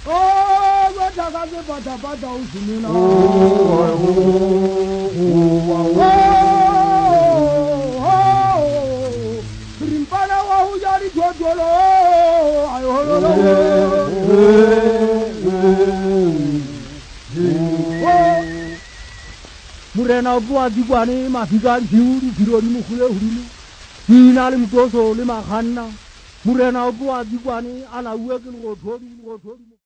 Oh, what a uzimina. Rimpana wa hujari jodolo. Murena bua digwani mafika diuri dironi mukule hurimu. Inali mtoso lima khanna. Murena bua digwani ala uweke ngotori.